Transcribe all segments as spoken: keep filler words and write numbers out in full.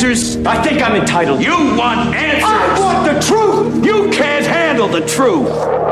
answers? I think I'm entitled. You want answers? I want the truth! You can't handle the truth!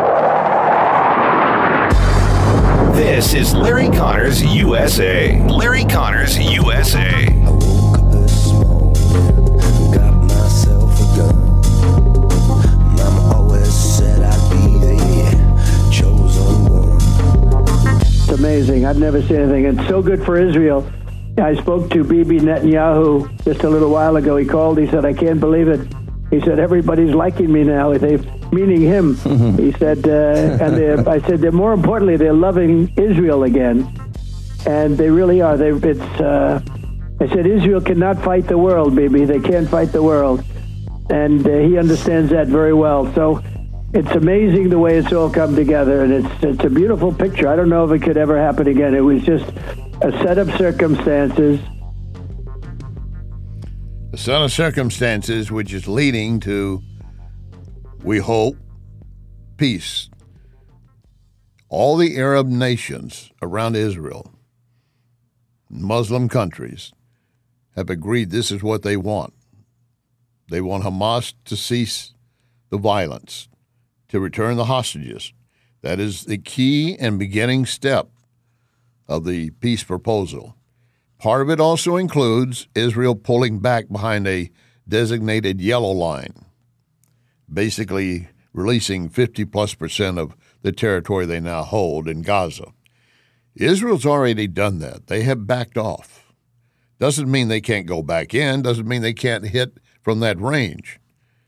This is Larry Connors U S A. Larry Connors U S A. I woke up this morning, got myself a gun. Mama always said I'd be the chosen one. It's amazing. I've never seen anything. It's so good for Israel. I spoke to Bibi Netanyahu just a little while ago. He called. He said, I can't believe it. He said, everybody's liking me now. They, meaning him. He said, uh, and they're, I said, they're more importantly, they're loving Israel again. And they really are. They, it's. Uh, I said, Israel cannot fight the world, Bibi. They can't fight the world. And uh, he understands that very well. So it's amazing the way it's all come together. And it's, it's a beautiful picture. I don't know if it could ever happen again. It was just a set of circumstances. A set of circumstances which is leading to, we hope, peace. All the Arab nations around Israel, Muslim countries, have agreed this is what they want. They want Hamas to cease the violence, to return the hostages. That is the key and beginning step of the peace proposal. Part of it also includes Israel pulling back behind a designated yellow line, basically releasing fifty plus percent of the territory they now hold in Gaza. Israel's already done that. They have backed off. Doesn't mean they can't go back in, doesn't mean they can't hit from that range.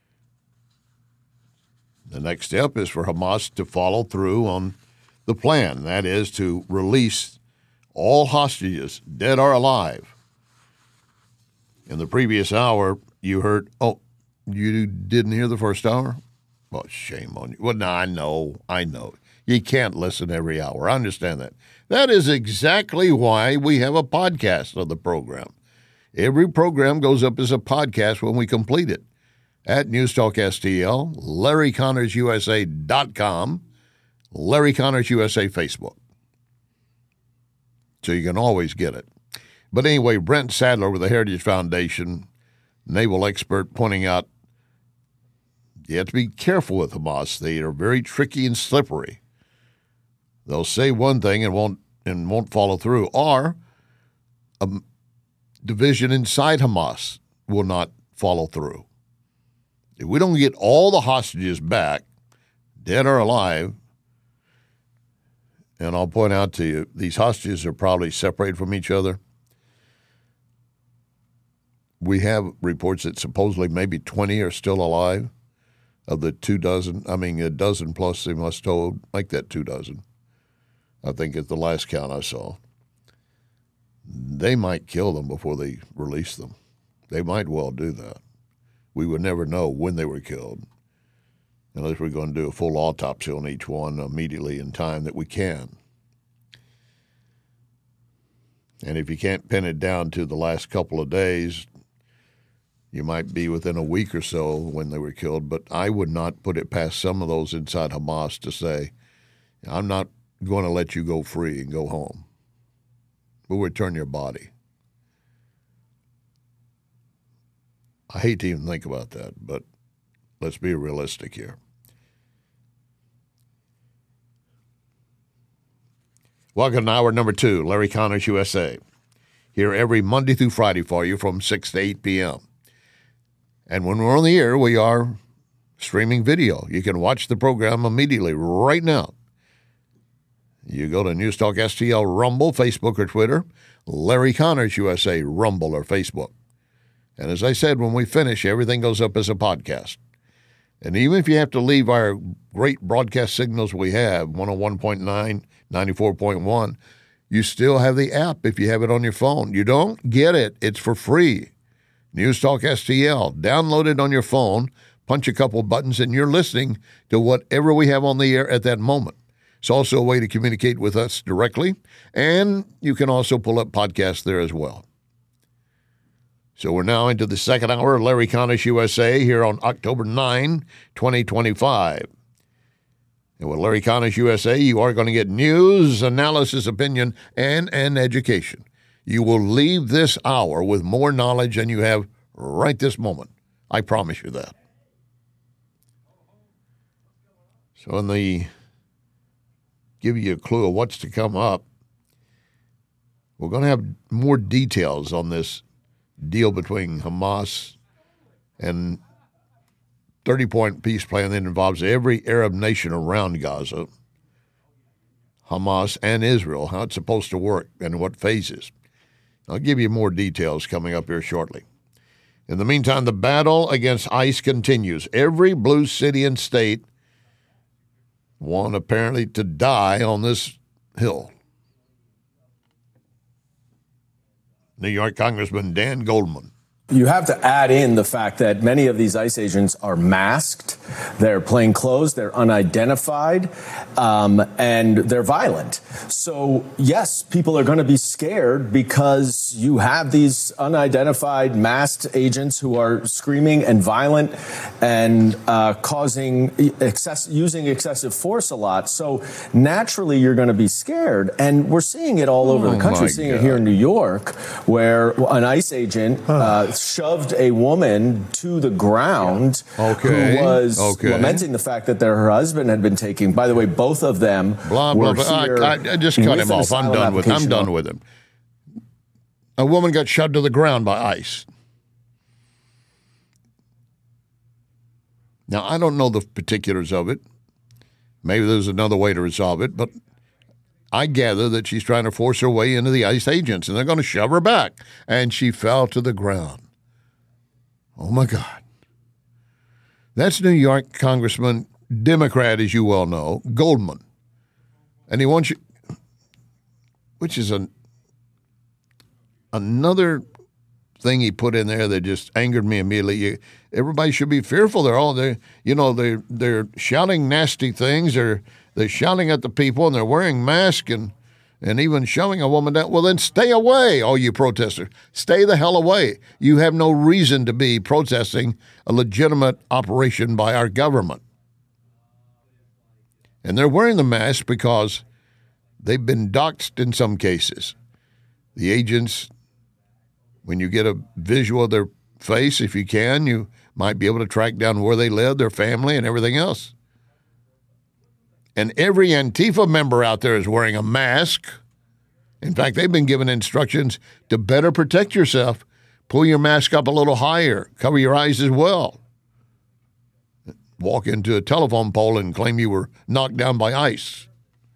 The next step is for Hamas to follow through on the plan, that is to release all hostages, dead or alive. In the previous hour, you heard, oh, you didn't hear the first hour? Well, shame on you. Well, no, I know, I know. You can't listen every hour. I understand that. That is exactly why we have a podcast of the program. Every program goes up as a podcast when we complete it at Newstalk S T L, Larry Connors U S A dot com, Larry Connors U S A Facebook. So you can always get it. But anyway, Brent Sadler with the Heritage Foundation, naval expert, pointing out you have to be careful with Hamas. They are very tricky and slippery. They'll say one thing and won't and won't follow through, or a division inside Hamas will not follow through. If we don't get all the hostages back, dead or alive, and I'll point out to you, these hostages are probably separated from each other. We have reports that supposedly maybe twenty are still alive of the two dozen. I mean, a dozen plus they must hold, like that two dozen. I think at the last count I saw. They might kill them before they release them. They might well do that. We would never know when they were killed, unless we're going to do a full autopsy on each one immediately in time that we can. And if you can't pin it down to the last couple of days, you might be within a week or so when they were killed. But I would not put it past some of those inside Hamas to say, I'm not going to let you go free and go home. We'll return your body. I hate to even think about that, but let's be realistic here. Welcome to hour number two, Larry Connors U S A. Here every Monday through Friday for you from six to eight p.m. And when we're on the air, we are streaming video. You can watch the program immediately right now. You go to Newstalk S T L Rumble, Facebook or Twitter, Larry Connors U S A Rumble or Facebook. And as I said, when we finish, everything goes up as a podcast. And even if you have to leave our great broadcast signals we have, one oh one point nine, ninety-four point one, you still have the app if you have it on your phone. You don't? Get it. It's for free. Newstalk S T L. Download it on your phone, punch a couple buttons, and you're listening to whatever we have on the air at that moment. It's also a way to communicate with us directly, and you can also pull up podcasts there as well. So we're now into the second hour of Larry Connors U S A here on October ninth, twenty twenty-five. And with Larry Connors U S A, you are going to get news, analysis, opinion, and an education. You will leave this hour with more knowledge than you have right this moment. I promise you that. So in the give you a clue of what's to come up, we're going to have more details on this deal between Hamas and thirty-point peace plan that involves every Arab nation around Gaza, Hamas and Israel, how it's supposed to work and what phases. I'll give you more details coming up here shortly. In the meantime, the battle against ICE continues. Every blue city and state want apparently to die on this hill. New York Congressman Dan Goldman. You have to add in the fact that many of these ICE agents are masked, they're plain clothes, they're unidentified, um, and they're violent. So, yes, people are going to be scared because you have these unidentified masked agents who are screaming and violent and uh, causing excess, using excessive force a lot. So, naturally, you're going to be scared. And we're seeing it all over Oh the country, my seeing God. it here in New York, where an ICE agent uh, shoved a woman to the ground Okay. who was Okay. lamenting the fact that their, her husband had been taking. By the way, both of them Blah, were blah, blah. here I, I, I just cut with him an off. I'm asylum done with I'm application done on- with him. A woman got shoved to the ground by ICE. Now, I don't know the particulars of it. Maybe there's another way to resolve it, but I gather that she's trying to force her way into the ICE agents, and they're going to shove her back. And she fell to the ground. Oh, my God. That's New York Congressman, Democrat, as you well know, Goldman. And he wants you, which is an, another thing he put in there that just angered me immediately. You, everybody should be fearful. They're all, they, you know, they're, they're shouting nasty things. They're, they're shouting at the people, and they're wearing masks and, and even shoving a woman down. Well, then stay away, all you protesters. Stay the hell away. You have no reason to be protesting a legitimate operation by our government. And they're wearing the mask because they've been doxxed in some cases. The agents, when you get a visual of their face, if you can, you might be able to track down where they live, their family, and everything else. And every Antifa member out there is wearing a mask. In fact, they've been given instructions to better protect yourself. Pull your mask up a little higher. Cover your eyes as well. Walk into a telephone pole and claim you were knocked down by ICE.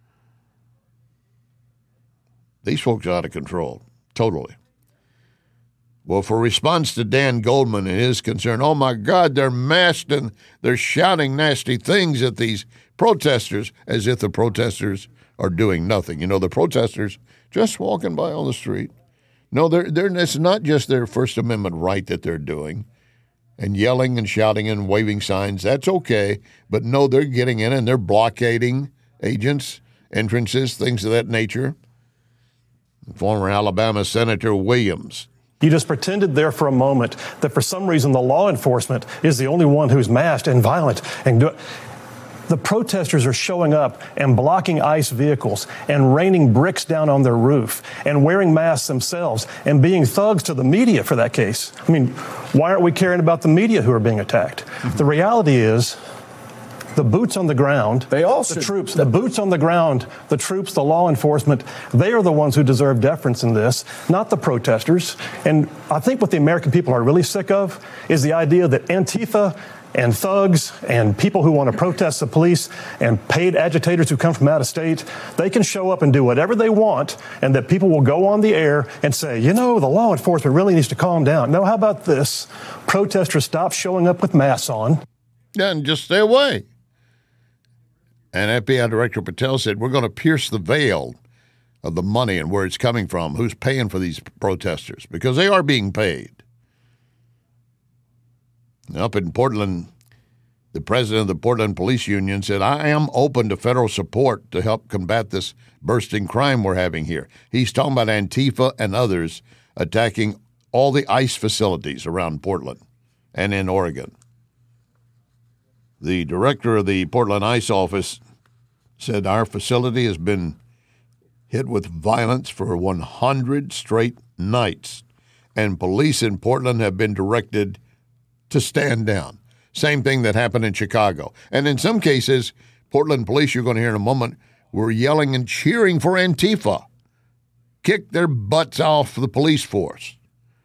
These folks are out of control, totally. Well, for response to Dan Goldman and his concern, oh, my God, they're masked and they're shouting nasty things at these protesters as if the protesters are doing nothing. You know, the protesters just walking by on the street. No, they're, they're, it's not just their First Amendment right that they're doing and yelling and shouting and waving signs. That's okay. But no, they're getting in and they're blockading agents, entrances, things of that nature. Former Alabama Senator Williams. You just pretended there for a moment that for some reason the law enforcement is the only one who's masked and violent. And do- the protesters are showing up and blocking ICE vehicles and raining bricks down on their roof and wearing masks themselves and being thugs to the media for that case. I mean, why aren't we caring about the media who are being attacked? Mm-hmm. The reality is the boots on the ground, They all the should- troops, the boots on the ground, the troops, the law enforcement, they are the ones who deserve deference in this, not the protesters. And I think what the American people are really sick of is the idea that Antifa and thugs and people who want to protest the police and paid agitators who come from out of state, they can show up and do whatever they want, and that people will go on the air and say, you know, the law enforcement really needs to calm down. No, how about this? Protesters stop showing up with masks on. Yeah, and just stay away. And F B I Director Patel said, we're going to pierce the veil of the money and where it's coming from, who's paying for these protesters, because they are being paid. Up in Portland, the president of the Portland Police Union said, I am open to federal support to help combat this bursting crime we're having here. He's talking about Antifa and others attacking all the ICE facilities around Portland and in Oregon. The director of the Portland ICE office said our facility has been hit with violence for one hundred straight nights, and police in Portland have been directed to stand down. Same thing that happened in Chicago. And in some cases, Portland police, you're going to hear in a moment, were yelling and cheering for Antifa. Kick their butts off the police force.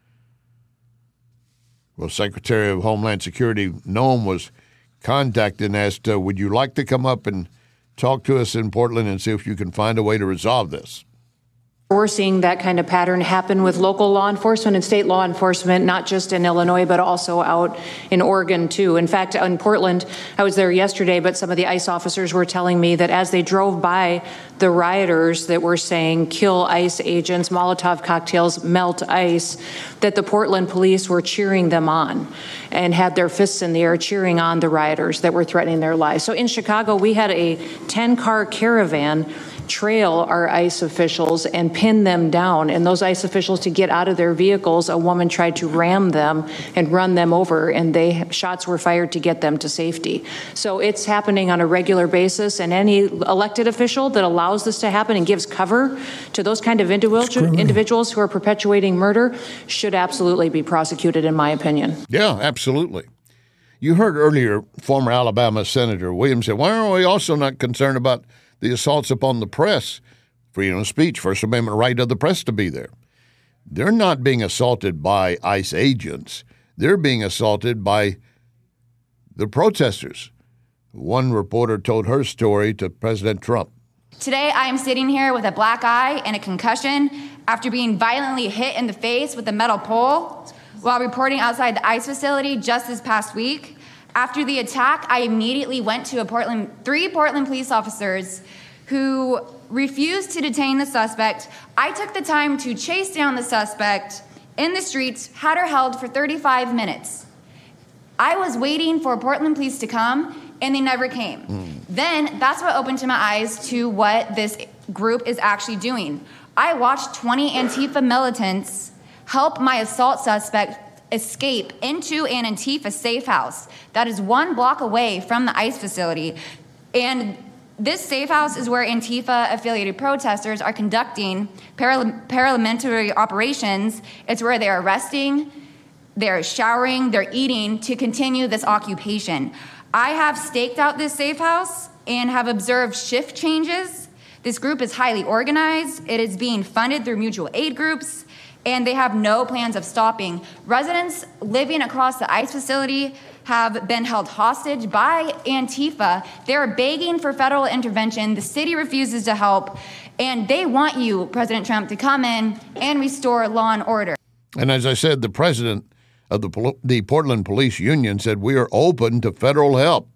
Well, Secretary of Homeland Security Noem was contacted and asked, uh, would you like to come up and talk to us in Portland and see if you can find a way to resolve this? We're seeing that kind of pattern happen with local law enforcement and state law enforcement, not just in Illinois, but also out in Oregon, too. In fact, in Portland, I was there yesterday, but some of the ICE officers were telling me that as they drove by the rioters that were saying, kill ICE agents, Molotov cocktails, melt ICE, that the Portland police were cheering them on and had their fists in the air cheering on the rioters that were threatening their lives. So in Chicago, we had a ten-car caravan trail our ICE officials and pin them down. And those ICE officials, to get out of their vehicles, a woman tried to ram them and run them over, and they shots were fired to get them to safety. So it's happening on a regular basis, and any elected official that allows this to happen and gives cover to those kind of individual, individuals who are perpetuating murder should absolutely be prosecuted, in my opinion. Yeah, absolutely. You heard earlier former Alabama Senator Williams say, why are we also not concerned about the assaults upon the press, freedom of speech, First Amendment right of the press to be there? They're not being assaulted by ICE agents. They're being assaulted by the protesters. One reporter told her story to President Trump. Today, I am sitting here with a black eye and a concussion after being violently hit in the face with a metal pole while reporting outside the ICE facility just this past week. After the attack, I immediately went to a Portland, three Portland police officers who refused to detain the suspect. I took the time to chase down the suspect in the streets, had her held for thirty-five minutes. I was waiting for Portland police to come, and they never came. Mm. Then that's what opened to my eyes to what this group is actually doing. I watched twenty Antifa militants help my assault suspect escape into an Antifa safe house that is one block away from the ICE facility. And this safe house is where Antifa-affiliated protesters are conducting parla- parliamentary operations. It's where they're arresting, they're showering, they're eating to continue this occupation. I have staked out this safe house and have observed shift changes. This group is highly organized. It is being funded through mutual aid groups, and they have no plans of stopping. Residents living across the ICE facility have been held hostage by Antifa. They're begging for federal intervention. The city refuses to help, and they want you, President Trump, to come in and restore law and order. And as I said, the president of the, the Portland Police Union said, we are open to federal help.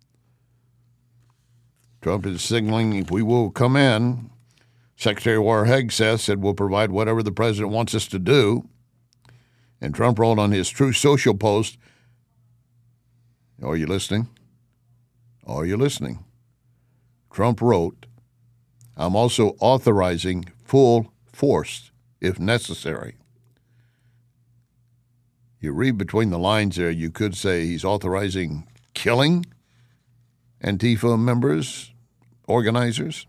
Trump is signaling if we will come in. Secretary Warren Hgseth said we'll provide whatever the president wants us to do. And Trump wrote on his Truth Social post, are you listening? Are you listening? Trump wrote, I'm also authorizing full force if necessary. You read between the lines there, you could say he's authorizing killing Antifa members, organizers.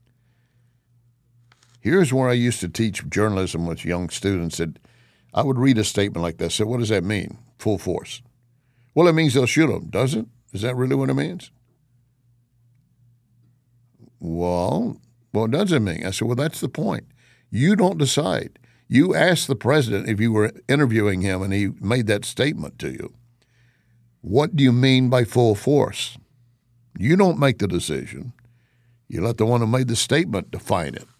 Here's where I used to teach journalism with young students. That I would read a statement like this. So what does that mean? Full force. Well, it means they'll shoot them, does it? Is that really what it means? Well, what does it mean? I said, well, that's the point. You don't decide. You asked the president if you were interviewing him and he made that statement to you. What do you mean by full force? You don't make the decision. You let the one who made the statement define it.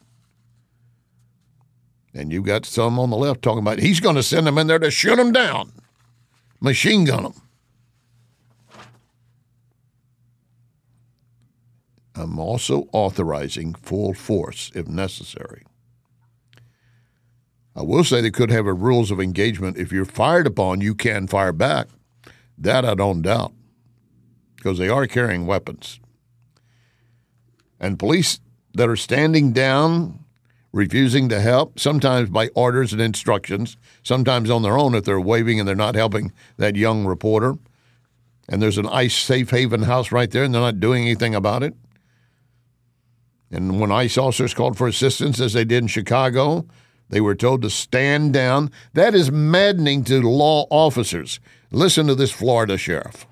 And you've got some on the left talking about he's going to send them in there to shoot them down, machine gun them. I'm also authorizing full force if necessary. I will say they could have a rules of engagement. If you're fired upon, you can fire back. That I don't doubt, because they are carrying weapons. And police that are standing down, refusing to help, sometimes by orders and instructions, sometimes on their own if they're waving and they're not helping that young reporter, and there's an ICE safe haven house right there and they're not doing anything about it. And when ICE officers called for assistance, as they did in Chicago, They were told to stand down. That is maddening to law officers. Listen to this Florida sheriff.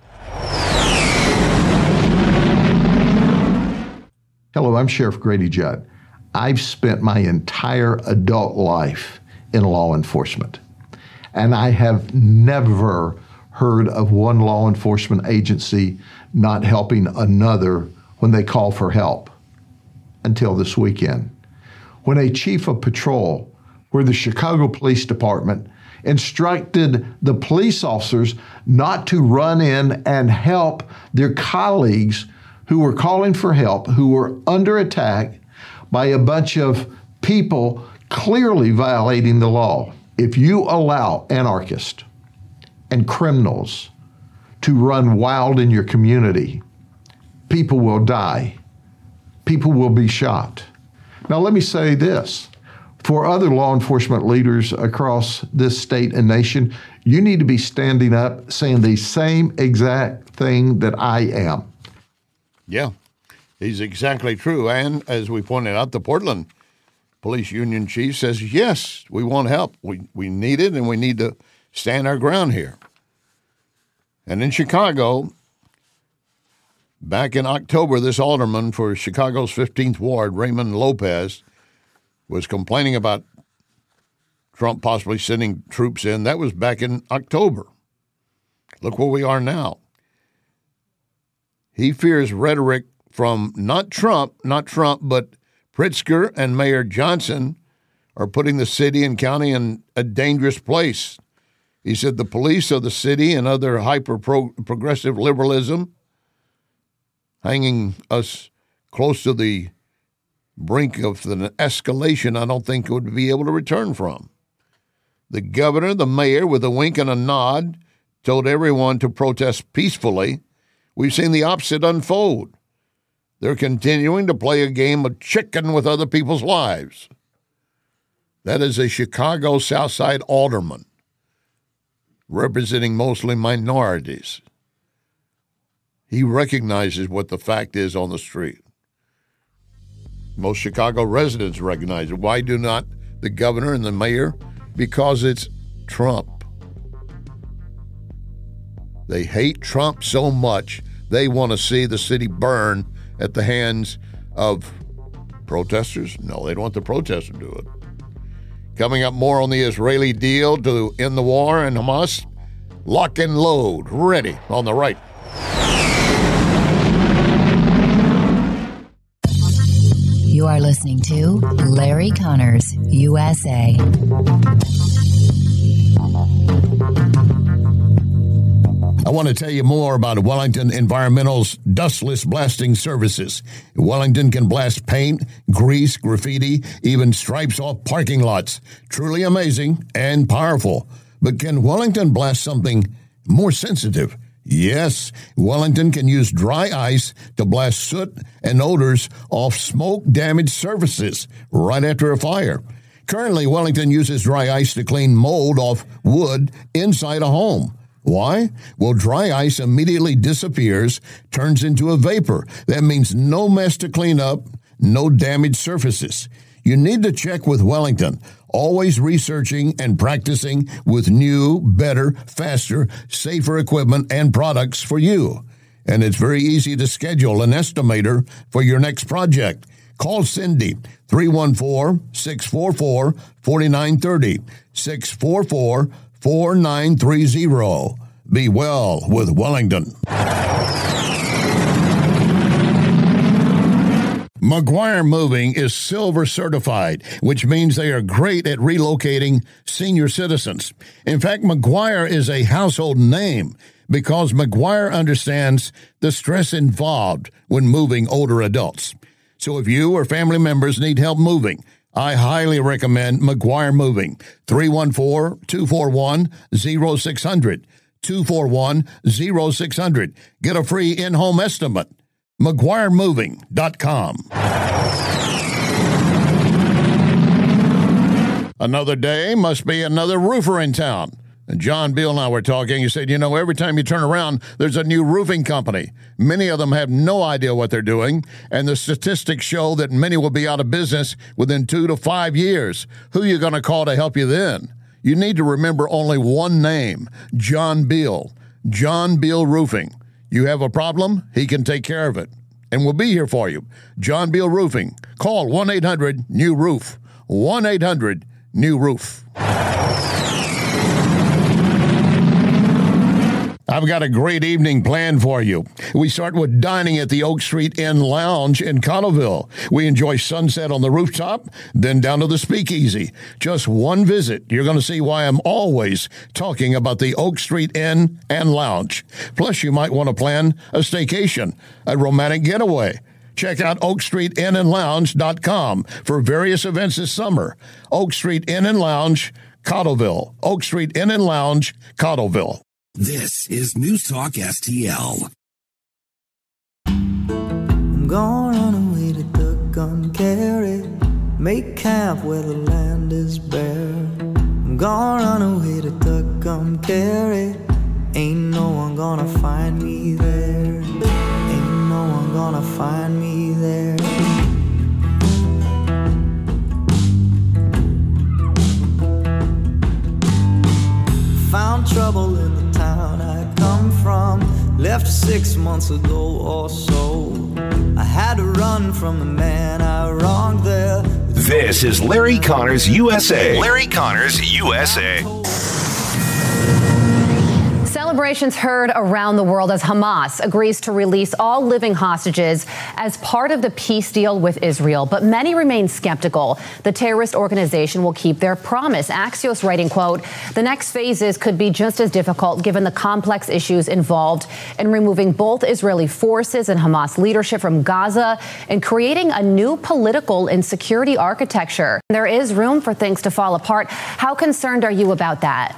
Hello, I'm Sheriff Grady Judd. I've spent my entire adult life in law enforcement, and I have never heard of one law enforcement agency not helping another when they call for help until this weekend, when a chief of patrol, where the Chicago Police Department instructed the police officers not to run in and help their colleagues who were calling for help, who were under attack by a bunch of people clearly violating the law. If you allow anarchists and criminals to run wild in your community, people will die. People will be shot. Now, let me say this. For other law enforcement leaders across this state and nation, you need to be standing up saying the same exact thing that I am. Yeah, he's exactly true. And as we pointed out, the Portland Police Union chief says, yes, we want help. We, we need it, and we need to stand our ground here. And in Chicago, back in October, this alderman for Chicago's fifteenth Ward, Raymond Lopez, was complaining about Trump possibly sending troops in. That was back in October. Look where we are now. He fears rhetoric from not Trump, not Trump, but Pritzker and Mayor Johnson are putting the city and county in a dangerous place. He said the police of the city and other hyper-progressive liberalism hanging us close to the brink of an escalation I don't think would be able to return from. The governor, the mayor, with a wink and a nod, told everyone to protest peacefully. We've seen the opposite unfold. They're continuing to play a game of chicken with other people's lives. That is a Chicago Southside alderman representing mostly minorities. He recognizes what the fact is on the street. Most Chicago residents recognize it. Why do not the governor and the mayor? Because it's Trump. They hate Trump so much, they want to see the city burn at the hands of protesters. No, they don't want the protesters to do it. Coming up, more on the Israeli deal to end the war and Hamas. Lock and load. Ready on the right. You are listening to Larry Connors, U S A. I want to tell you more about Wellington Environmental's dustless blasting services. Wellington can blast paint, grease, graffiti, even stripes off parking lots. Truly amazing and powerful. But can Wellington blast something more sensitive? Yes, Wellington can use dry ice to blast soot and odors off smoke-damaged surfaces right after a fire. Currently, Wellington uses dry ice to clean mold off wood inside a home. Why? Well, dry ice immediately disappears, turns into a vapor. That means no mess to clean up, no damaged surfaces. You need to check with Wellington, always researching and practicing with new, better, faster, safer equipment and products for you. And it's very easy to schedule an estimator for your next project. Call Cindy, three one four, six four four, four nine three zero, six four four, four nine three zero. Be well with Wellington. McGuire Moving is silver certified, which means they are great at relocating senior citizens. In fact, McGuire is a household name because McGuire understands the stress involved when moving older adults. So if you or family members need help moving, I highly recommend McGuire Moving. three one four, two four one, zero six zero zero. two four one, zero six zero zero. Get a free in-home estimate. McGuire Moving dot com. Another day must be another roofer in town. And John Beal and I were talking. He said, you know, every time you turn around, there's a new roofing company. Many of them have no idea what they're doing, and the statistics show that many will be out of business within two to five years. Who are you going to call to help you then? You need to remember only one name, John Beal. John Beal Roofing. You have a problem, he can take care of it. And we'll be here for you. John Beal Roofing. Call one eight hundred new roof. one eight hundred new roof. I've got a great evening planned for you. We start with dining at the Oak Street Inn Lounge in Cottleville. We enjoy sunset on the rooftop, then down to the speakeasy. Just one visit, you're going to see why I'm always talking about the Oak Street Inn and Lounge. Plus, you might want to plan a staycation, a romantic getaway. Check out oak street inn and lounge dot com for various events this summer. Oak Street Inn and Lounge, Cottleville. Oak Street Inn and Lounge, Cottleville. This is News Talk S T L. I'm gonna run away to Tucumcari, make camp where the land is bare. I'm gonna run away to Tucumcari, ain't no one gonna find me there. Ain't no one gonna find me there. Found trouble in the town I come from, left six months ago or so. I had to run from the man I wronged there. This is Larry Connors U S A. Larry Connors U S A. Celebrations heard around the world as Hamas agrees to release all living hostages as part of the peace deal with Israel. But many remain skeptical the terrorist organization will keep their promise. Axios writing, quote, the next phases could be just as difficult given the complex issues involved in removing both Israeli forces and Hamas leadership from Gaza and creating a new political and security architecture. There is room for things to fall apart. How concerned are you about that?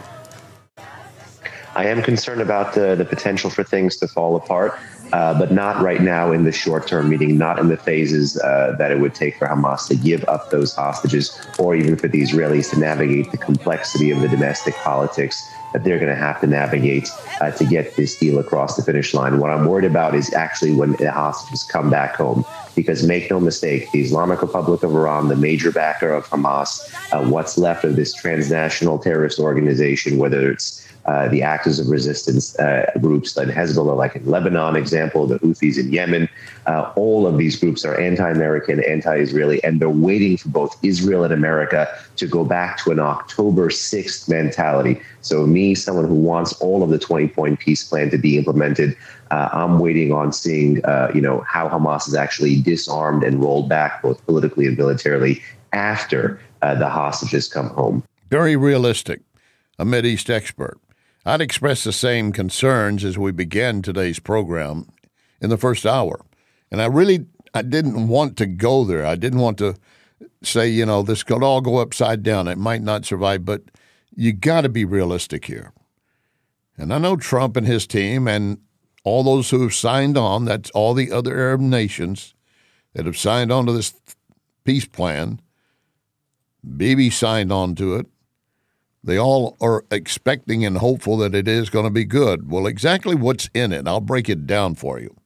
I am concerned about the, the potential for things to fall apart, uh, but not right now in the short term, meaning not in the phases uh, that it would take for Hamas to give up those hostages, or even for the Israelis to navigate the complexity of the domestic politics that they're going to have to navigate uh, to get this deal across the finish line. What I'm worried about is actually when the hostages come back home, because make no mistake, the Islamic Republic of Iran, the major backer of Hamas, uh, what's left of this transnational terrorist organization, whether it's Uh, the actors of resistance uh, groups like Hezbollah, like in Lebanon, example, the Houthis in Yemen, uh, all of these groups are anti-American, anti-Israeli, and they're waiting for both Israel and America to go back to an October sixth mentality. So me, someone who wants all of the twenty-point peace plan to be implemented, uh, I'm waiting on seeing, uh, you know, how Hamas is actually disarmed and rolled back, both politically and militarily, after uh, the hostages come home. Very realistic, a Mideast expert. I'd express the same concerns as we began today's program in the first hour. And I really, I didn't want to go there. I didn't want to say, you know, this could all go upside down. It might not survive, but you got to be realistic here. And I know Trump and his team and all those who have signed on, that's all the other Arab nations that have signed on to this peace plan. Bibi signed on to it. They all are expecting and hopeful that it is going to be good. Well, exactly what's in it, I'll break it down for you.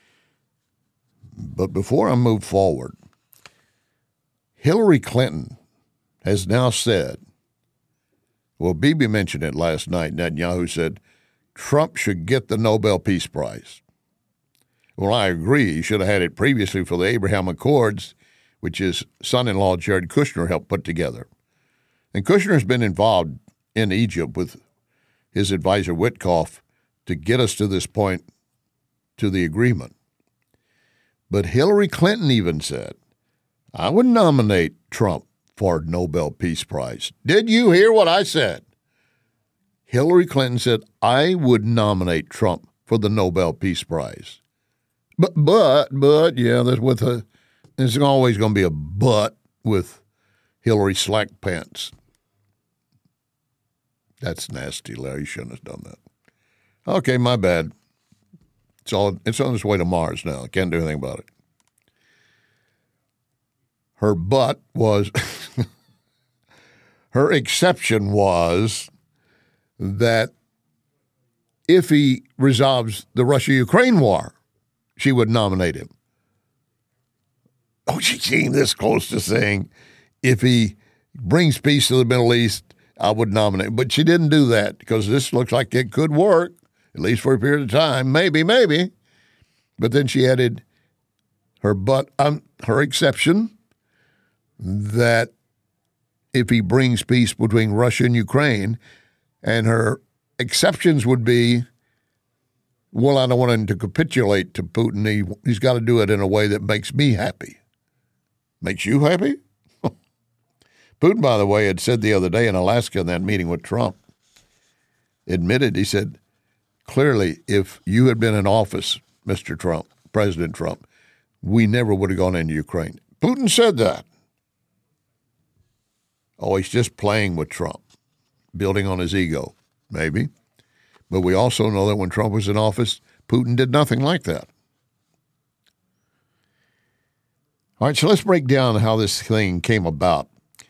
But before I move forward, Hillary Clinton has now said, well, Bibi mentioned it last night, Netanyahu said, Trump should get the Nobel Peace Prize. Well, I agree. He should have had it previously for the Abraham Accords, which his son-in-law Jared Kushner helped put together. And Kushner's been involved in Egypt with his advisor Witkoff to get us to this point, to the agreement. But Hillary Clinton even said, I would nominate Trump for Nobel Peace Prize. Did you hear what I said? Hillary Clinton said, I would nominate Trump for the Nobel Peace Prize. But, but, but, yeah, there's, with a, there's always going to be a but with Hillary slack pants. That's nasty, Larry. You shouldn't have done that. Okay, my bad. It's all. It's on its way to Mars now. Can't do anything about it. Her butt was, her exception was that if he resolves the Russia-Ukraine war, she would nominate him. Oh, she came this close to saying, if he brings peace to the Middle East, I would nominate him. But she didn't do that because this looks like it could work, at least for a period of time. Maybe, maybe. But then she added her but um, her exception that if he brings peace between Russia and Ukraine, and her exceptions would be, well, I don't want him to capitulate to Putin. He, he's got to do it in a way that makes me happy. Makes you happy? Putin, by the way, had said the other day in Alaska in that meeting with Trump, admitted, he said, clearly, if you had been in office, Mister Trump, President Trump, we never would have gone into Ukraine. Putin said that. Oh, he's just playing with Trump, building on his ego, maybe. But we also know that when Trump was in office, Putin did nothing like that. All right, so let's break down how this thing came about.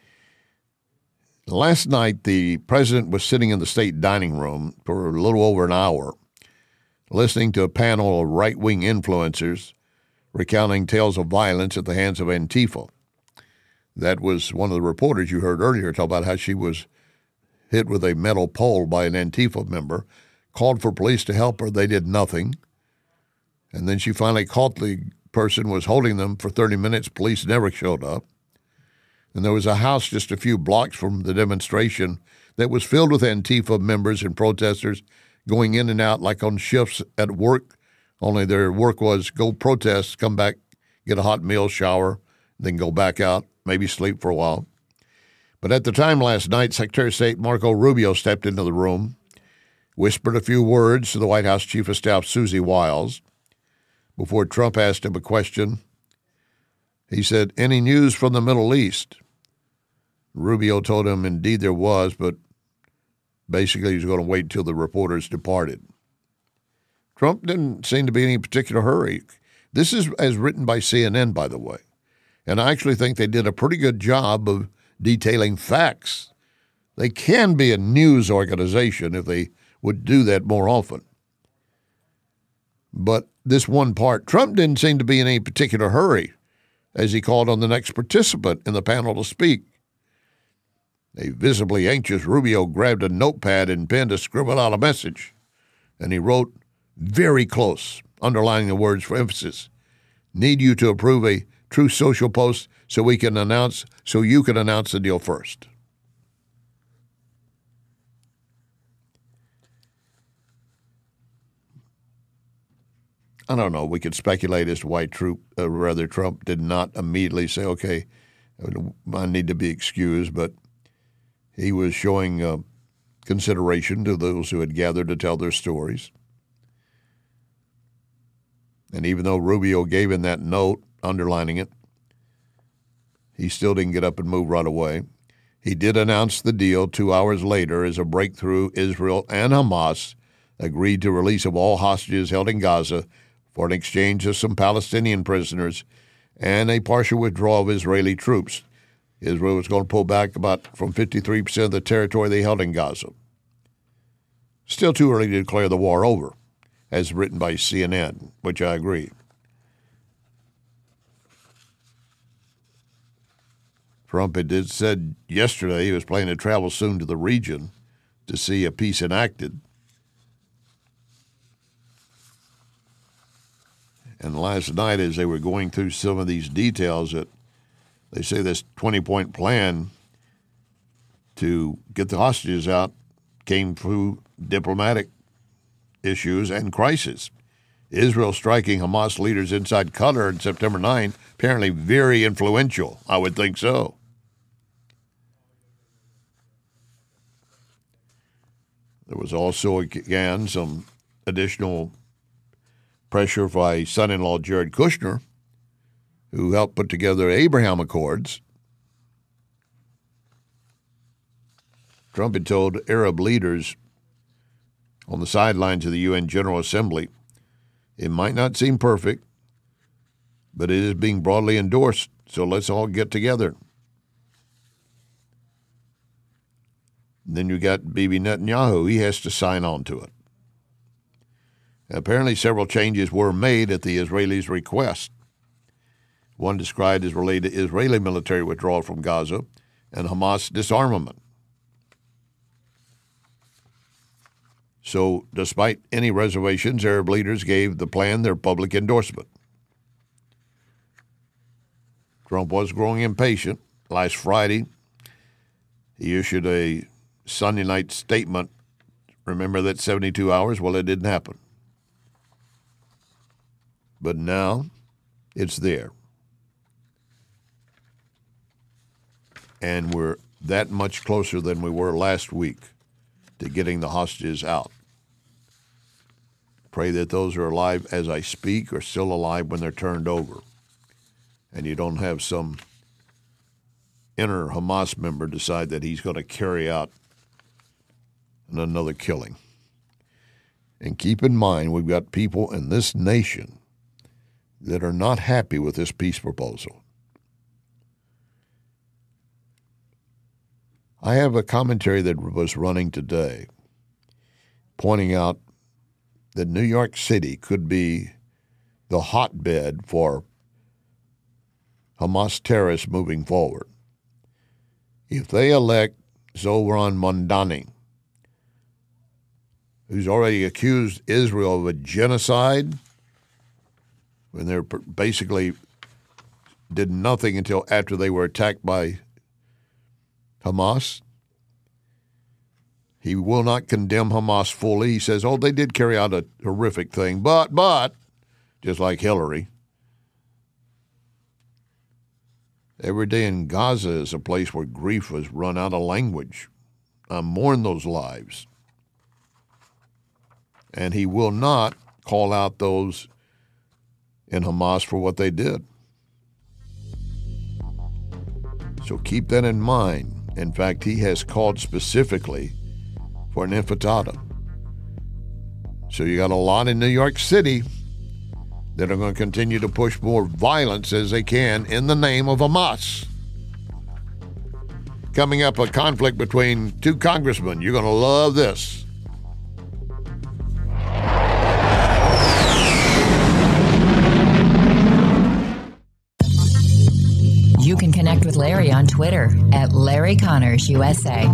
Last night, the president was sitting in the state dining room for a little over an hour, listening to a panel of right-wing influencers recounting tales of violence at the hands of Antifa. That was one of the reporters you heard earlier talk about how she was hit with a metal pole by an Antifa member, called for police to help her. They did nothing. And then she finally caught the person, was holding them for thirty minutes. Police never showed up. And there was a house just a few blocks from the demonstration that was filled with Antifa members and protesters going in and out like on shifts at work, only their work was go protest, come back, get a hot meal, shower, then go back out, maybe sleep for a while. But at the time last night, Secretary of State Marco Rubio stepped into the room, whispered a few words to the White House Chief of Staff Susie Wiles before Trump asked him a question. He said, "Any news from the Middle East?" Rubio told him indeed there was, but basically he was going to wait until the reporters departed. Trump didn't seem to be in any particular hurry. This is as written by C N N, by the way. And I actually think they did a pretty good job of detailing facts. They can be a news organization if they would do that more often. But this one part, Trump didn't seem to be in any particular hurry as he called on the next participant in the panel to speak. A visibly anxious Rubio grabbed a notepad and pen to scribble out a message, and he wrote very close, underlining the words for emphasis. Need you to approve a Truth Social post so we can announce, so you can announce the deal first. I don't know. We could speculate as to why Trump, uh, rather Trump did not immediately say, okay, I need to be excused, but he was showing uh, consideration to those who had gathered to tell their stories. And even though Rubio gave him that note, underlining it, he still didn't get up and move right away. He did announce the deal two hours later as a breakthrough. Israel and Hamas agreed to release of all hostages held in Gaza for an exchange of some Palestinian prisoners and a partial withdrawal of Israeli troops. Israel was going to pull back about from fifty-three percent of the territory they held in Gaza. Still too early to declare the war over, as written by C N N, which I agree. Trump had did, said yesterday he was planning to travel soon to the region to see a peace enacted. And last night, as they were going through some of these details, that they say this twenty-point plan to get the hostages out came through diplomatic issues and crisis. Israel striking Hamas leaders inside Qatar on September ninth, apparently very influential. I would think so. There was also, again, some additional pressure by son-in-law Jared Kushner, who helped put together Abraham Accords. Trump had told Arab leaders on the sidelines of the U N General Assembly, it might not seem perfect, but it is being broadly endorsed, so let's all get together. Then you got Bibi Netanyahu. He has to sign on to it. Apparently, several changes were made at the Israelis' request. One described as related to Israeli military withdrawal from Gaza and Hamas disarmament. So, despite any reservations, Arab leaders gave the plan their public endorsement. Trump was growing impatient. Last Friday, he issued a Sunday night statement. Remember that seventy-two hours? Well, it didn't happen. But now it's there. And we're that much closer than we were last week to getting the hostages out. Pray that those who are alive as I speak are still alive when they're turned over. And you don't have some inner Hamas member decide that he's going to carry out another killing. And keep in mind, we've got people in this nation that are not happy with this peace proposal. I have a commentary that was running today pointing out that New York City could be the hotbed for Hamas terrorists moving forward. If they elect Zohran Mamdani, who's already accused Israel of a genocide, when they basically did nothing until after they were attacked by Hamas. He will not condemn Hamas fully. He says, oh, they did carry out a horrific thing, but, but, just like Hillary, every day in Gaza is a place where grief has run out of language. I mourn those lives. And he will not call out those in Hamas for what they did. So keep that in mind. In fact, he has called specifically for an intifada. So you got a lot in New York City that are going to continue to push more violence as they can in the name of Hamas. Coming up, a conflict between two congressmen. You're going to love this. You can connect with Larry on Twitter at Larry Connors U S A.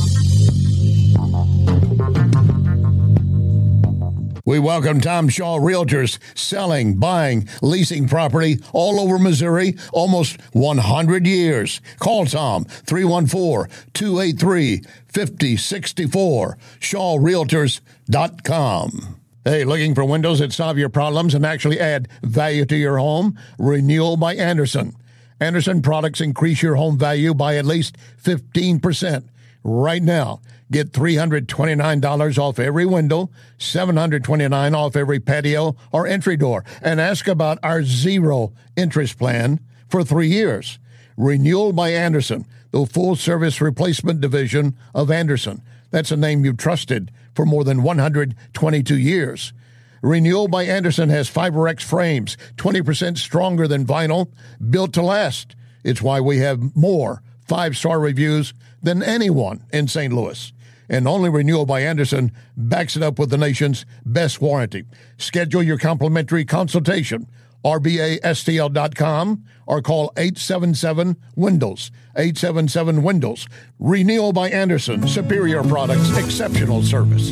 We welcome Tom Shaw Realtors, selling, buying, leasing property all over Missouri, almost one hundred years. Call Tom, three one four, two eight three, five oh six four, shaw realtors dot com. Hey, looking for windows that solve your problems and actually add value to your home? Renewal by Andersen. Andersen products increase your home value by at least fifteen percent. Right now, get three hundred twenty-nine dollars off every window, seven hundred twenty-nine dollars off every patio or entry door, and ask about our zero interest plan for three years. Renewal by Andersen, the full-service replacement division of Andersen. That's a name you've trusted for more than one hundred twenty-two years. Renewal by Andersen has FiberX frames, twenty percent stronger than vinyl, built to last. It's why we have more five-star reviews than anyone in Saint Louis. And only Renewal by Andersen backs it up with the nation's best warranty. Schedule your complimentary consultation, R B A S T L dot com, or call eight seven seven Windows, eight seven seven Windows. Renewal by Andersen, superior products, exceptional service.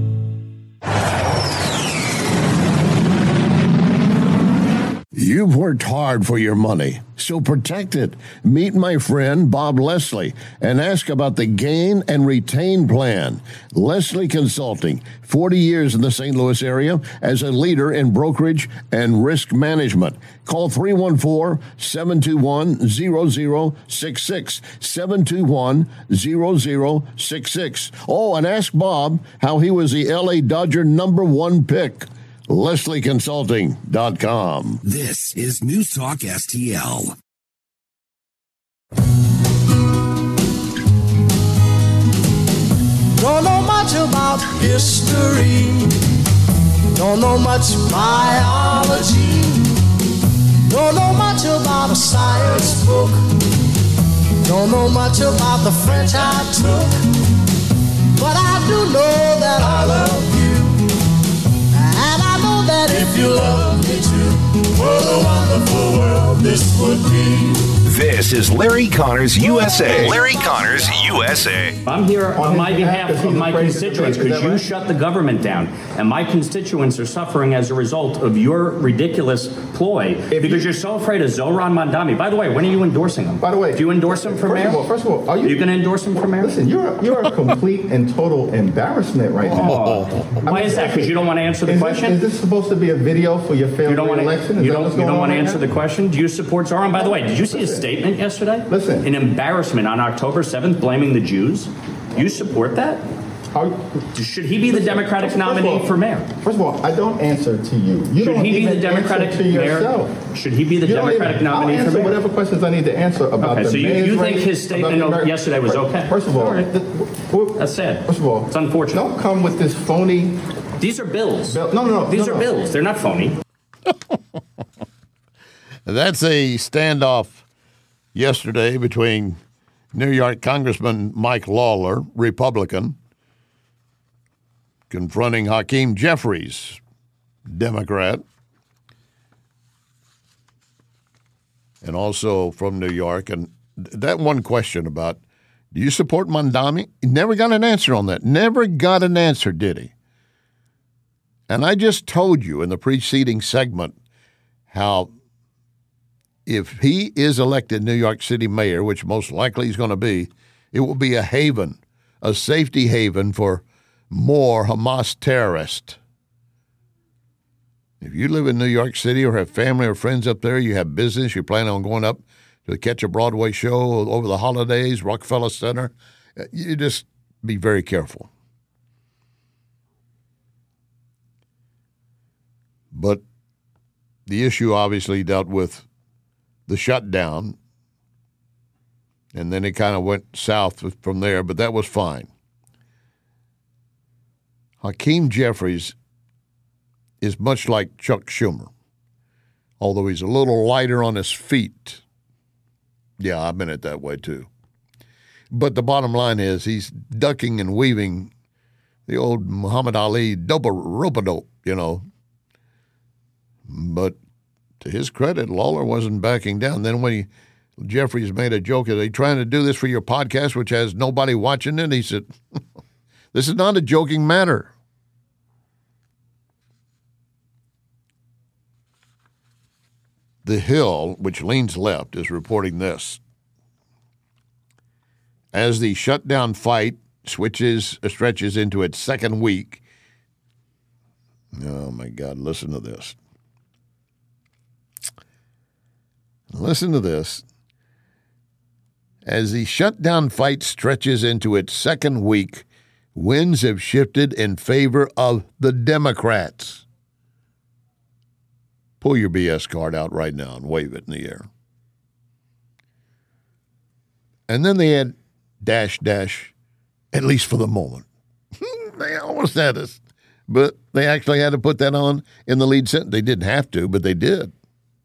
You've worked hard for your money, so protect it. Meet my friend Bob Leslie and ask about the Gain and Retain Plan. Leslie Consulting, forty years in the Saint Louis area as a leader in brokerage and risk management. Call three one four, seven two one, zero zero six six, seven two one, zero zero six six. Oh, and ask Bob how he was the L A Dodger number one pick. Leslie Consulting dot com. This is News Talk S T L. Don't know much about history. Don't know much biology. Don't know much about a science book. Don't know much about the French I took. but I do know that I love you. And I know that if you love me too, what a wonderful world this would be. This is Larry Connors U S A. Larry Connors U S A. I'm here on my behalf of my constituents because you shut the government down, and my constituents are suffering as a result of your ridiculous ploy because you're so afraid of Zohran Mamdani. By the way, when are you endorsing him? By the way, do you endorse him for first mayor? Of all, first of all, are you, are you going to endorse him for mayor? Listen, you're you're a complete and total embarrassment right now. Oh, why mean, is that? Because you don't want to answer the is question? This, is this supposed to be a video for your failed you don't election? Want to, you don't, you don't want to answer now? the question? Do you support Zohran? By the way, did you see his statement yesterday? Listen. An embarrassment on October seventh blaming the Jews? You support that? How, Should he be the Democratic first, nominee first all, for mayor? First of all, I don't answer to you. You Should don't he be even the Democratic answer to mayor? yourself. Should he be the you Democratic even, nominee I'll for answer mayor? whatever questions I need to answer about okay, the so you, mayor's you think race, his statement American, yesterday was okay? First of all, all right. the, well, that's sad. First of all, it's unfortunate. Don't come with this phony. These are bills. Bill, no, no, no. These no, are no. bills. They're not phony. That's a standoff yesterday between New York Congressman Mike Lawler, Republican, confronting Hakeem Jeffries, Democrat, and also from New York. And that one question about, do you support Mamdani? He never got an answer on that. Never got an answer, did he? And I just told you in the preceding segment how if he is elected New York City mayor, which most likely he's going to be, it will be a haven, a safety haven for more Hamas terrorists. If you live in New York City or have family or friends up there, you have business, you plan on going up to catch a Broadway show over the holidays, Rockefeller Center, you just be very careful. But the issue obviously dealt with the shutdown, and then it kind of went south from there, but that was fine. Hakeem Jeffries is much like Chuck Schumer, although he's a little lighter on his feet. Yeah, I've been it that way too. But the bottom line is he's ducking and weaving the old Muhammad Ali rope-a-dope, you know. But to his credit, Lawler wasn't backing down. Then when he, Jeffries made a joke, are they trying to do this for your podcast, which has nobody watching it? He said, this is not a joking matter. The Hill, which leans left, is reporting this. As the shutdown fight switches, stretches into its second week, oh my God, listen to this. Listen to this. As the shutdown fight stretches into its second week, winds have shifted in favor of the Democrats. Pull your B S card out right now and wave it in the air. And then they add dash, dash, at least for the moment. They almost had us. But they actually had to put that on in the lead sentence. They didn't have to, but they did.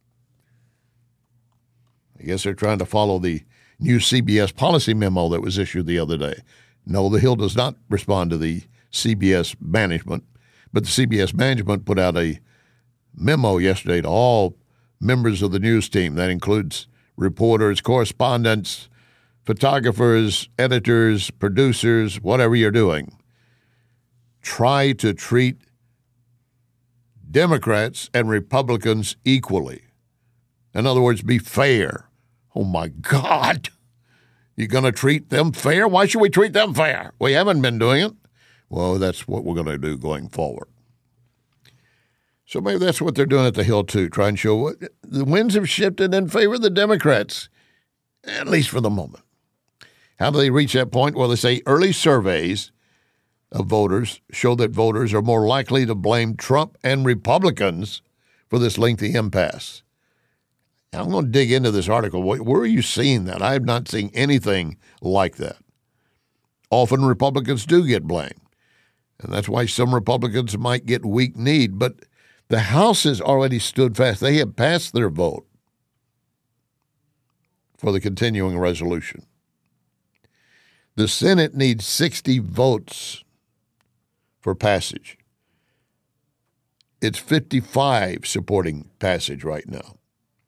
I guess they're trying to follow the new C B S policy memo that was issued the other day. No, the Hill does not respond to the C B S management, but the C B S management put out a memo yesterday to all members of the news team. That includes reporters, correspondents, photographers, editors, producers, whatever you're doing. Try to treat Democrats and Republicans equally. In other words, be fair. Oh, my God. You're going to treat them fair? Why should we treat them fair? We haven't been doing it. Well, that's what we're going to do going forward. So maybe that's what they're doing at the Hill, too, try and show what the winds have shifted in favor of the Democrats, at least for the moment. How do they reach that point? Well, they say early surveys of voters show that voters are more likely to blame Trump and Republicans for this lengthy impasse. Now, I'm going to dig into this article. Where are you seeing that? I have not seen anything like that. Often Republicans do get blamed, and that's why some Republicans might get weak-kneed, but the House has already stood fast. They have passed their vote for the continuing resolution. The Senate needs sixty votes for passage. It's fifty-five supporting passage right now.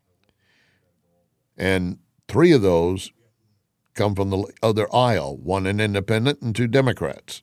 And three of those come from the other aisle, one an independent and two Democrats.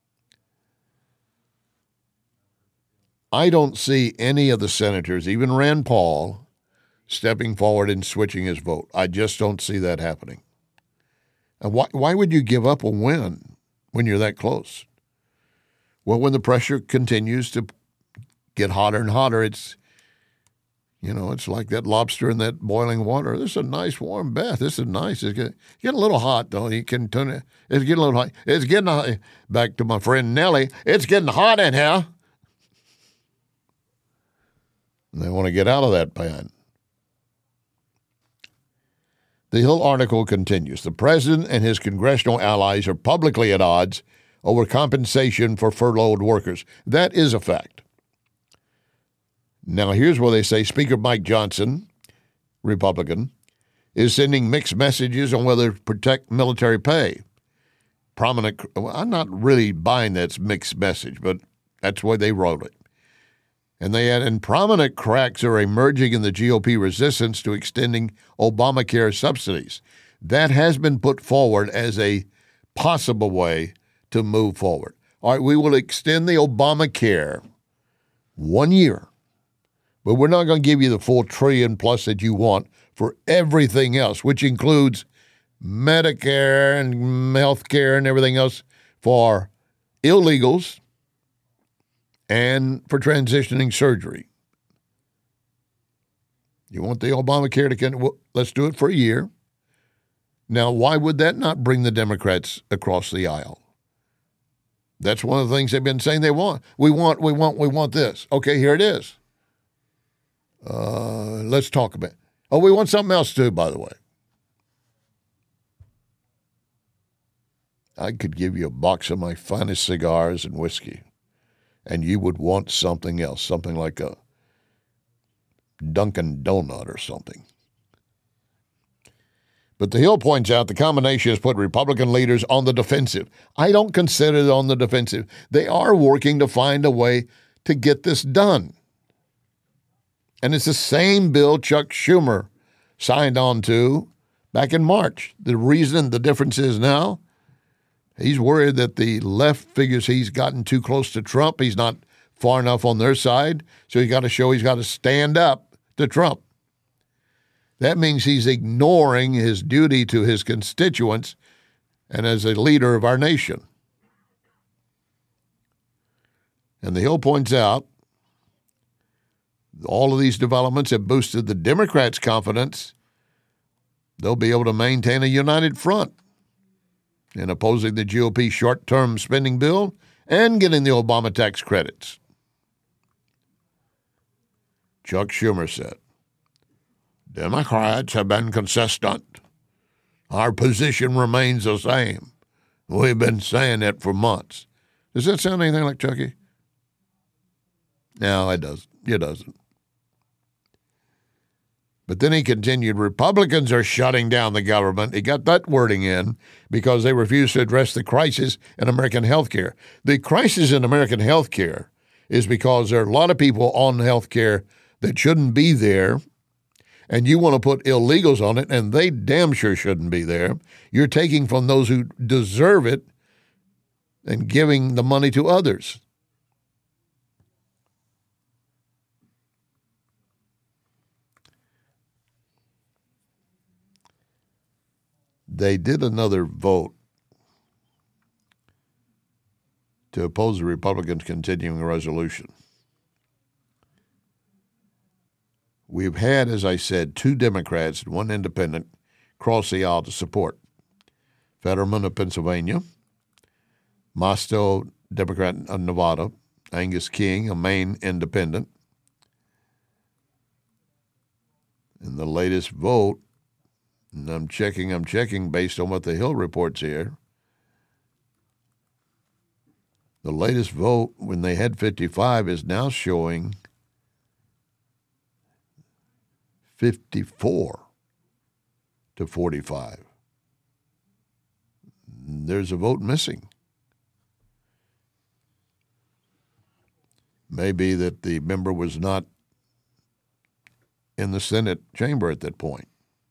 I don't see any of the senators, even Rand Paul, stepping forward and switching his vote. I just don't see that happening. And why, why would you give up a win when you're that close? Well, when the pressure continues to get hotter and hotter, it's, you know, it's like that lobster in that boiling water. This is a nice warm bath. This is nice. It's getting, getting a little hot, though. You can turn it. It's getting a little hot. It's getting hot. Back to my friend Nellie. It's getting hot in here. And they want to get out of that pan. The Hill article continues. The president and his congressional allies are publicly at odds over compensation for furloughed workers. That is a fact. Now, here's where they say Speaker Mike Johnson, Republican, is sending mixed messages on whether to protect military pay. Prominent, well, I'm not really buying that mixed message, but that's the way they wrote it. And they add, and prominent cracks are emerging in the G O P resistance to extending Obamacare subsidies. That has been put forward as a possible way to move forward. All right, we will extend the Obamacare one year, but we're not going to give you the full trillion plus that you want for everything else, which includes Medicare and health care and everything else for illegals and for transitioning surgery. You want the Obamacare to, well, let's do it for a year. Now, why would that not bring the Democrats across the aisle? That's one of the things they've been saying they want. We want, we want, we want this. Okay, here it is. Uh, let's talk about it. Oh, we want something else too, by the way. I could give you a box of my finest cigars and whiskey, and you would want something else, something like a Dunkin' Donut or something. But the Hill points out the combination has put Republican leaders on the defensive. I don't consider it on the defensive. They are working to find a way to get this done. And it's the same bill Chuck Schumer signed on to back in March. The reason the difference is now, he's worried that the left figures he's gotten too close to Trump. He's not far enough on their side, so he's got to show he's got to stand up to Trump. That means he's ignoring his duty to his constituents and as a leader of our nation. And the Hill points out all of these developments have boosted the Democrats' confidence they'll be able to maintain a united front in opposing the G O P short-term spending bill and getting the Obama tax credits. Chuck Schumer said, Democrats have been consistent. Our position remains the same. We've been saying it for months. Does that sound anything like Chucky? No, it doesn't. It doesn't. But then he continued, Republicans are shutting down the government. He got that wording in because they refuse to address the crisis in American health care. The crisis in American health care is because there are a lot of people on health care that shouldn't be there, and you want to put illegals on it, and they damn sure shouldn't be there. You're taking from those who deserve it and giving the money to others. They did another vote to oppose the Republicans' continuing resolution. We've had, as I said, two Democrats and one independent cross the aisle to support. Fetterman of Pennsylvania, Mosto, Democrat of Nevada, Angus King, a Maine independent. In the latest vote, and I'm checking, I'm checking based on what the Hill reports here. The latest vote, when they had fifty-five, is now showing fifty-four to forty-five. And there's a vote missing. Maybe that the member was not in the Senate chamber at that point.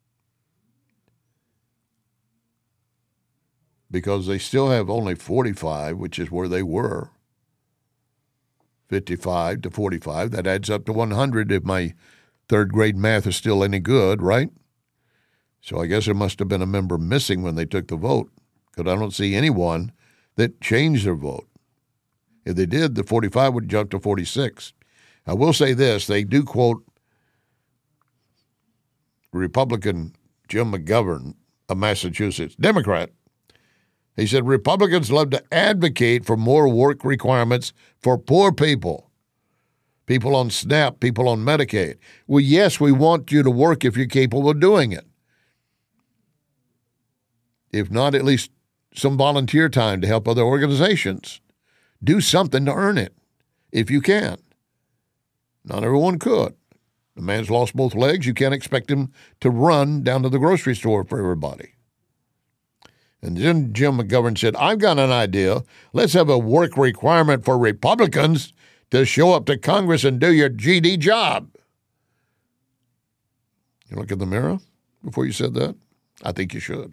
Because they still have only forty-five, which is where they were. fifty-five to forty-five. That adds up to one hundred if my third grade math is still any good, right? So I guess there must have been a member missing when they took the vote, because I don't see anyone that changed their vote. If they did, the forty-five would jump to forty-six. I will say this, they do quote Republican Jim McGovern of Massachusetts, Democrat. He said, Republicans love to advocate for more work requirements for poor people, people on SNAP, people on Medicaid. Well, yes, we want you to work if you're capable of doing it. If not, at least some volunteer time to help other organizations. Do something to earn it, if you can. Not everyone could. The man's lost both legs. You can't expect him to run down to the grocery store for everybody. And then Jim McGovern said, I've got an idea. Let's have a work requirement for Republicans to show up to Congress and do your G D job. You look in the mirror before you said that? I think you should.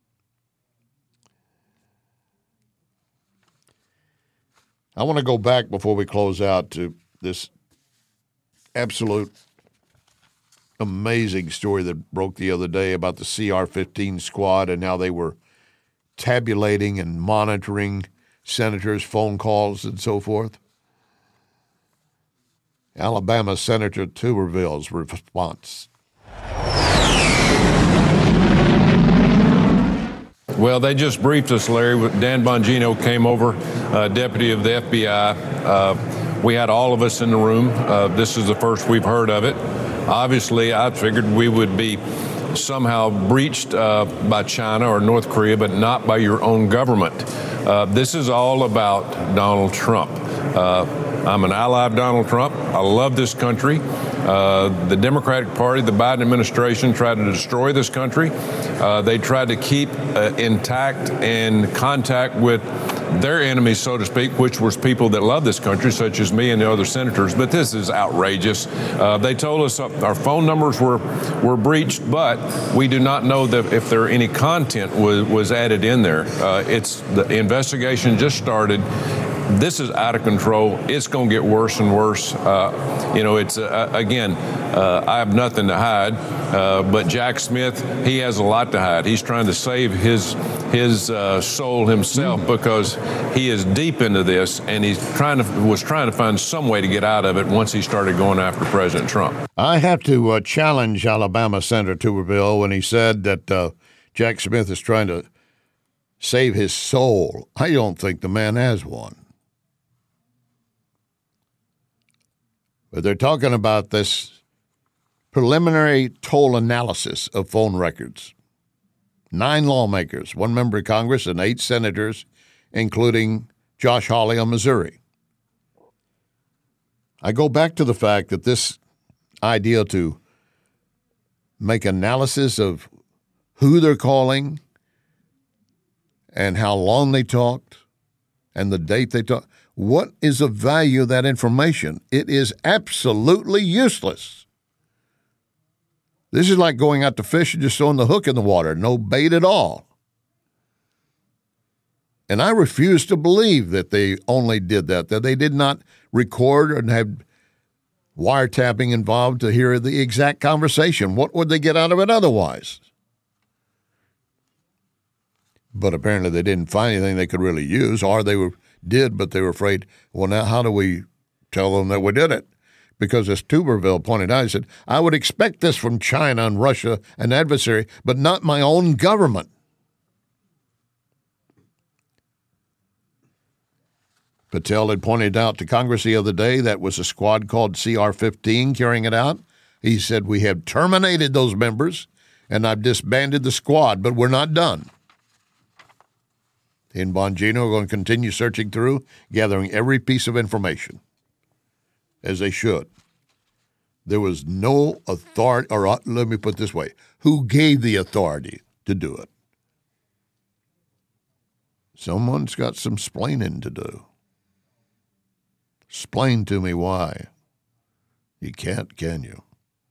I want to go back before we close out to this absolute amazing story that broke the other day about the C R fifteen squad and how they were tabulating and monitoring senators' phone calls and so forth. Alabama Senator Tuberville's response. Well, they just briefed us, Larry. Dan Bongino came over, uh, deputy of the F B I. Uh, we had all of us in the room. Uh, this is the first we've heard of it. Obviously, I figured we would be somehow breached uh, by China or North Korea, but not by your own government. Uh, this is all about Donald Trump. Uh, I'm an ally of Donald Trump. I love this country. Uh, the Democratic Party, the Biden administration tried to destroy this country. Uh, they tried to keep uh, intact and contact with their enemies, so to speak, which was people that love this country, such as me and the other senators. But this is outrageous. Uh, they told us our phone numbers were were breached, but we do not know that if there any content was, was added in there. Uh, it's the investigation just started. This is out of control. It's going to get worse and worse. Uh, you know, it's uh, again, uh, I have nothing to hide, uh, but Jack Smith, he has a lot to hide. He's trying to save his his uh, soul himself because he is deep into this, and he's trying to was trying to find some way to get out of it once he started going after President Trump. I have to uh, challenge Alabama Senator Tuberville when he said that uh, Jack Smith is trying to save his soul. I don't think the man has one. But they're talking about this preliminary toll analysis of phone records. Nine lawmakers, one member of Congress, and eight senators, including Josh Hawley of Missouri. I go back to the fact that this idea to make analysis of who they're calling and how long they talked and the date they talked, what is the value of that information? It is absolutely useless. This is like going out to fish and just throwing the hook in the water, no bait at all. And I refuse to believe that they only did that, that they did not record and have wiretapping involved to hear the exact conversation. What would they get out of it otherwise? But apparently they didn't find anything they could really use, or they were did, but they were afraid, well, now how do we tell them that we did it? Because as Tuberville pointed out, he said, I would expect this from China and Russia, an adversary, but not my own government. Patel had pointed out to Congress the other day that was a squad called C R fifteen carrying it out. He said, we have terminated those members, and I've disbanded the squad, but we're not done. He and Bongino are going to continue searching through, gathering every piece of information, as they should. There was no authority, or uh, let me put it this way, who gave the authority to do it? Someone's got some splaining to do. Explain to me why. You can't, can you?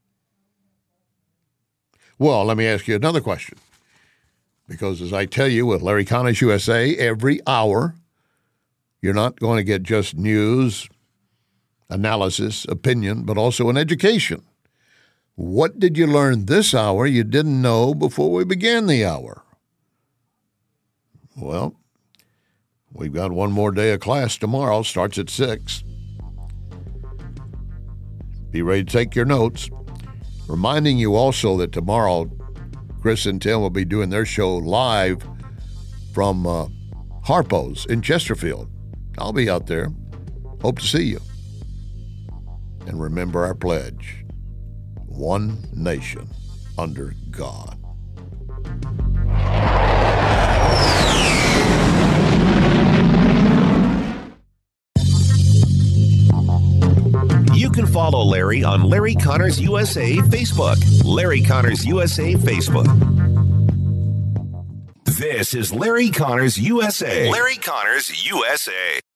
Well, let me ask you another question. Because as I tell you with Larry Connors U S A, every hour, you're not going to get just news, analysis, opinion, but also an education. What did you learn this hour you didn't know before we began the hour? Well, we've got one more day of class tomorrow. Starts at six. Be ready to take your notes. Reminding you also that tomorrow, Chris and Tim will be doing their show live from uh, Harpo's in Chesterfield. I'll be out there. Hope to see you. And remember our pledge. One nation under God. You can follow Larry on Larry Connors U S A Facebook. Larry Connors U S A Facebook. This is Larry Connors U S A. Larry Connors U S A.